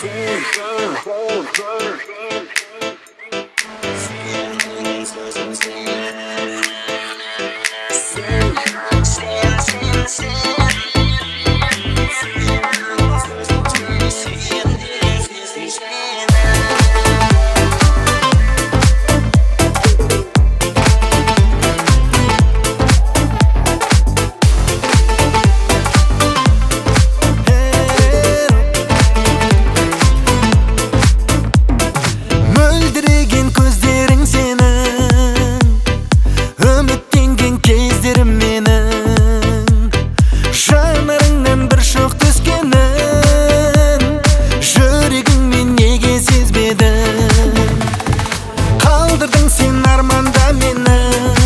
Мөлдіреген көздерің сенің, үміттенген кездерім менің, жанарыңнан бір шоқ түскенін жүрегіңмен неге сезбедің? Қалдырдың сен арманда мені,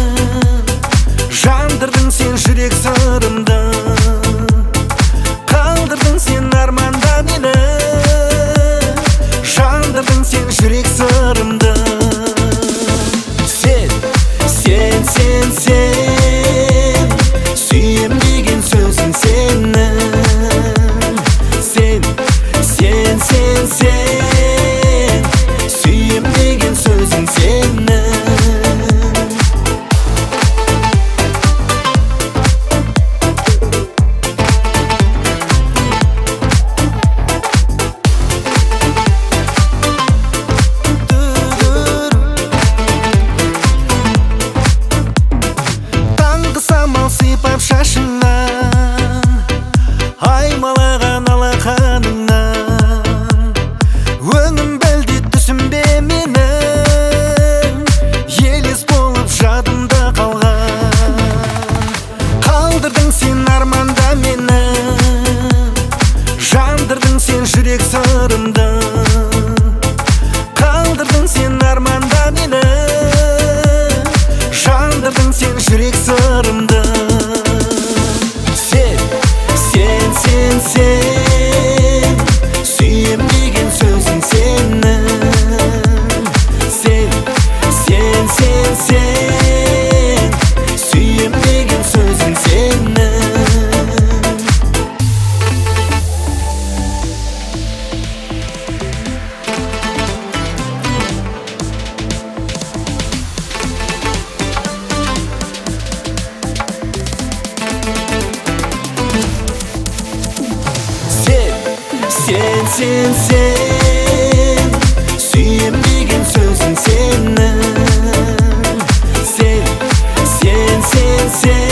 жандырдың сен жүрек сырымды. Қалдырдың сен арманда мені, жандырдың сен жүрек сырымды. Сен сүйем деген сөзің сенің. Сен сүйем деген сөзің сенің. Сипап шашыңнан, аймалаған алақаныңнан, өңім бәлде түсімде менің, елес болып жадымда қалған. Қалдырдың сен арманда мені, жандырдың сен жүрек сырымды. Қалдырдың сен арманда мені, жандырдың сен жүрек сырымды. Сен сүйем деген сөзің сенің. Сен сүйем деген сөзің сенің. Сен сүйем деген сөзің сенің. Сен